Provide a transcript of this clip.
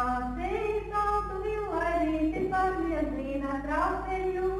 Sei salto viu, ai, te parli, as minas, trau,